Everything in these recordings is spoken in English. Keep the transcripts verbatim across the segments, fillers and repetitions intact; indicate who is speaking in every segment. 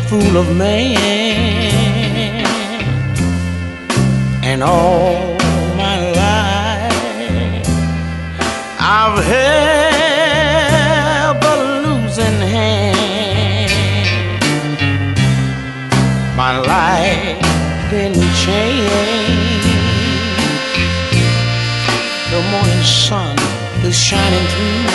Speaker 1: fool of man, and all my life I've held the losing hand. My life been changed. The morning sun is shining through,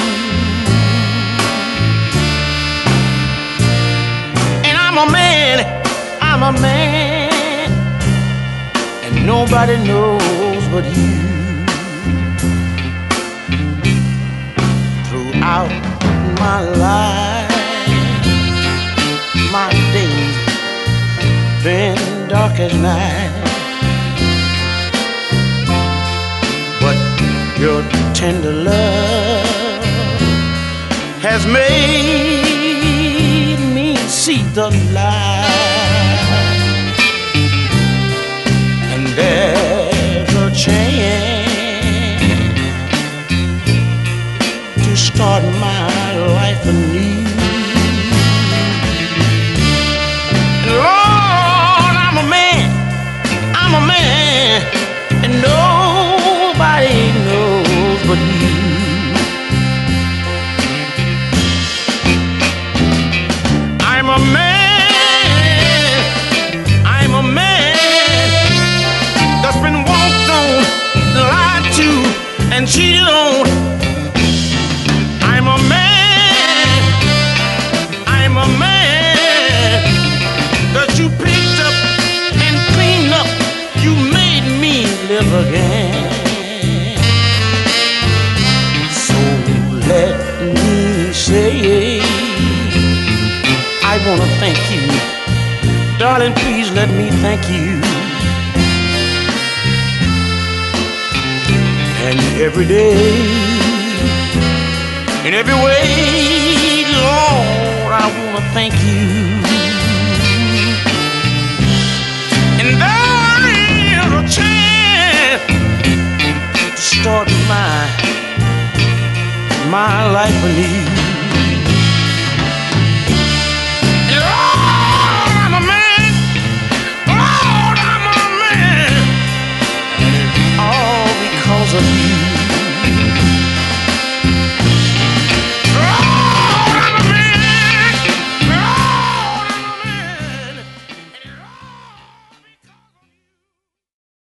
Speaker 1: and I'm a man, I'm a man, and nobody knows but you. Throughout my life, my days been dark as night, but your tender love has made me see the light, and there's a chance to start my life anew. Lord, I'm a man, I'm a man, and nobody knows but you. I'm a man, I'm a man that's been walked on, lied to, and cheated on. I'm a man, I'm a man that you picked up and cleaned up. You made me live again. So let me say, I wanna thank you, darling, please let me thank you. And every day, in every way, Lord, I wanna thank you. And there is a chance to start my, my life anew.